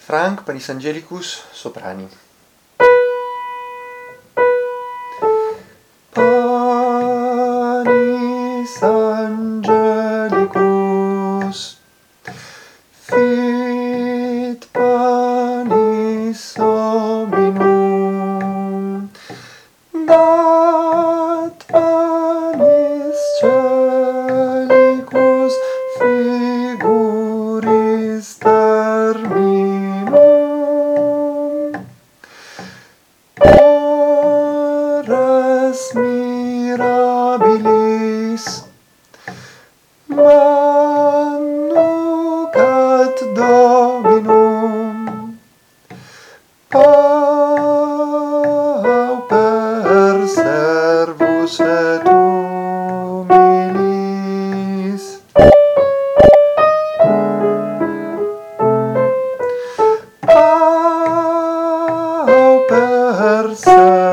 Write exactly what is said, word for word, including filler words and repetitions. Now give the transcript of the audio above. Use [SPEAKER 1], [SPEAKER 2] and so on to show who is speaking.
[SPEAKER 1] Frank Panis Angelicus soprani. Panis Angelicus fit panis hominum, dat panis celicus figuris terminum, ores mirabilis manucat Dominum, pauper servus et humilis, pauper servus